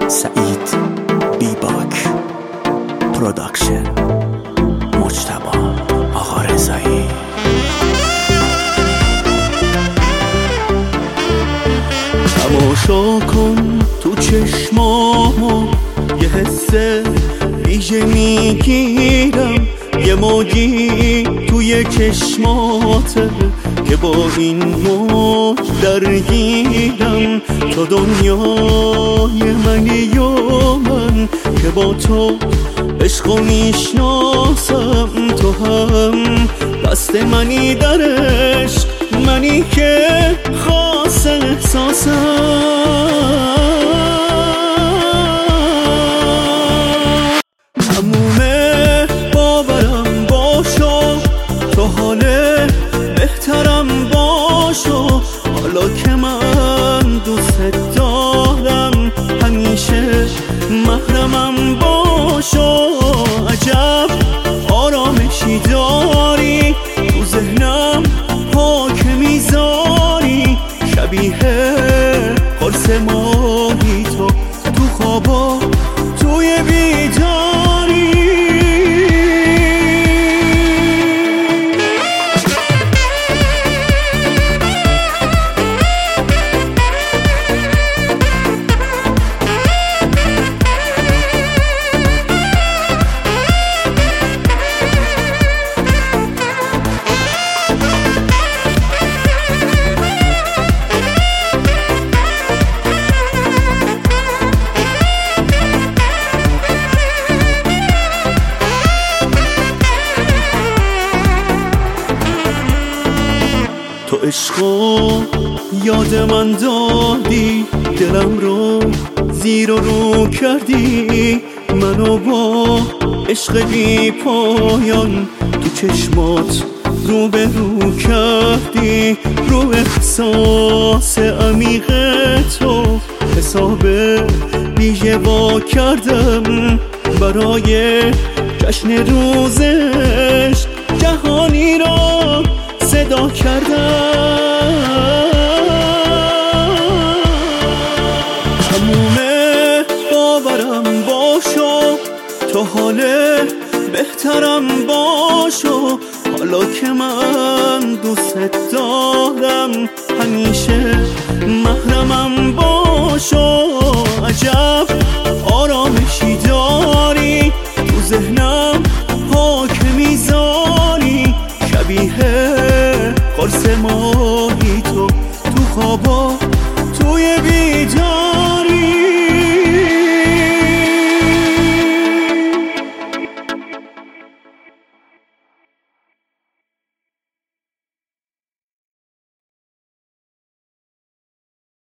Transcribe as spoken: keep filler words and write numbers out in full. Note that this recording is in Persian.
سعید بیباک پروداکشن، مجتبی آقا رضایی. تماشا کن تو چشمامو، یه حس ویژه میگیرم، یه موجی توی چشماته که با این موج درگیرم. تو دنیای منی و من که با تو عشقو میشناسم، تو هم دست منی در عشق، منی که خاص احساسم. تمومه باورم باشو، تو حال بهترم باشو، حالا که من دوست دارم، همیشه محرمم باشو. عجب آرامشی داری تو ذهنم، پاک میذاری، شبیه قرص ماهی تو تو خوابا توی بیداری. تو عشقو یاد من دادی، دلم رو زیر و رو کردی، منو با عشق بی پایان تو چشمات رو به رو کردی. رو احساس عمیق تو حساب ویژه وا کردم، برای جشن روزش جهانی را صدا کردم. تمومه باورم باشو، تو حال بهترم باشو، حالا که من دوست دارم، همیشه محرمم باشو. عجب آرامشی داری تو ذهنم، پاک میذاری، شبیه قرص ماهی تو تو خوابا توی بیداری.